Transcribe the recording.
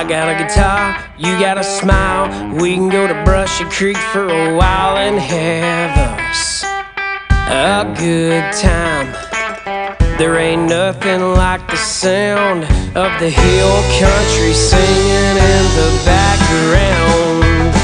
I got a guitar, you got a smile. We can go to Brushy Creek for a while and have us a good time. There ain't nothing like the sound of the hill country singing in the background.